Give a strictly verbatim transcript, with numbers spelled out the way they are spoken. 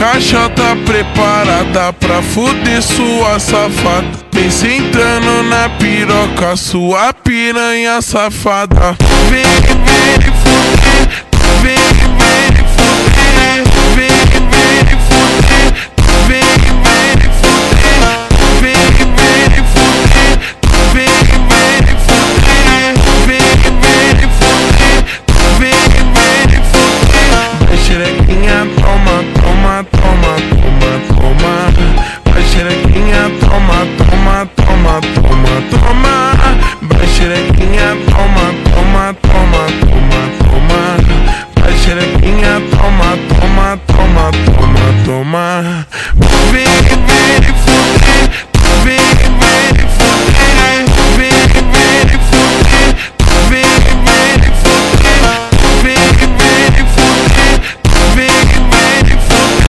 caixa tá preparada pra fuder sua safada. Vem sentando na piroca, sua piranha safada. Vem, vem fuder, vem, vem fuder, vem, vem fuder, vem, vem fuder, vem, vem fuder, vem, vem fuder, vem, vem fuder, vem, vem fuder. Vai xerequinha, toma, toma, toma, toma, toma. Vai xerequinha, toma, toma, toma, toma, toma. Vai xerequinha, toma, toma, toma, toma, toma. Vai xerequinha, toma, toma, toma, toma, toma. Vem, vem fuder, vem.